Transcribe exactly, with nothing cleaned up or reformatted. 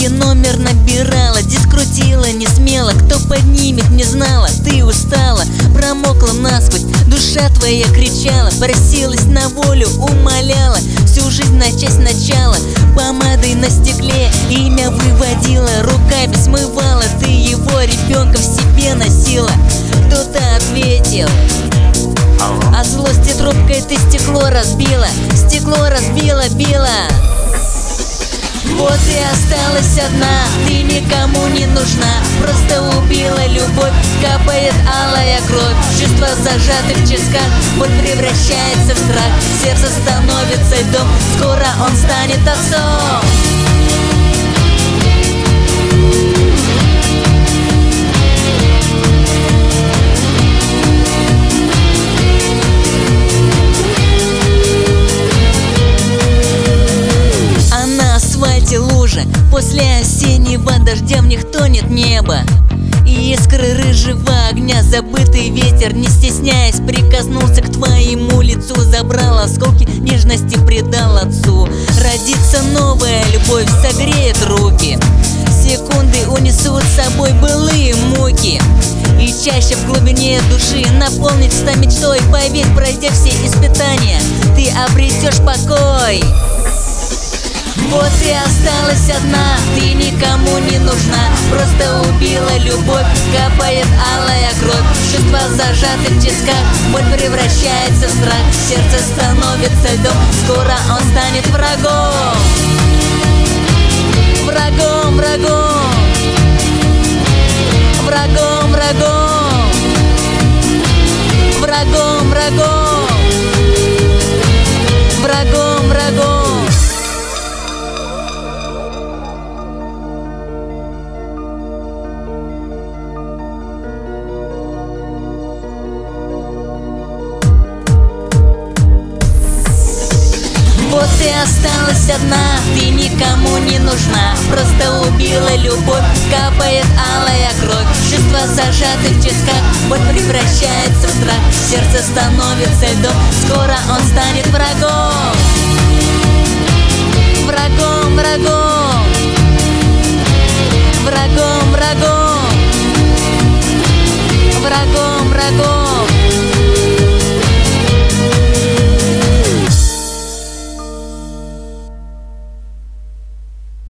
тебе номер набирала, диск крутила не смело, кто поднимет не знала. Ты устала, промокла насквозь, душа твоя кричала, просилась на волю, умоляла, всю жизнь начать сначала. Помадой на стекле имя выводила, руками смывала, ты его ребенка в себе носила. Кто-то ответил, от злости трубкой ты стекло разбила, стекло разбила, била. Вот и осталась одна, ты никому не нужна, просто убила любовь, капает алая кровь. Чувства зажаты в тисках, боль превращается в страх, сердце становится льдом, скоро он станет отцом. Лужа, после осеннего дождя в них тонет небо, и искры рыжего огня забытый ветер, не стесняясь, прикоснулся к твоему лицу, забрал осколки нежности, предал отцу. Родится новая любовь, согреет руки, секунды унесут с собой былые муки, и чаще в глубине души наполнится мечтой. Поверь, пройдя все испытания, ты обретешь покой. Вот и осталась одна, ты никому не нужна, просто убила любовь, капает алая кровь. Чувства зажаты в тисках, боль превращается в страх, сердце становится льдом, скоро он станет врагом. Врагом, врагом, врагом, врагом, врагом, врагом, врагом, врагом. Вот и осталась одна, ты никому не нужна, просто убила любовь, капает алая кровь. Чувства зажаты в тисках, боль превращается в страх, сердце становится льдом, скоро он станет врагом. Врагом, врагом.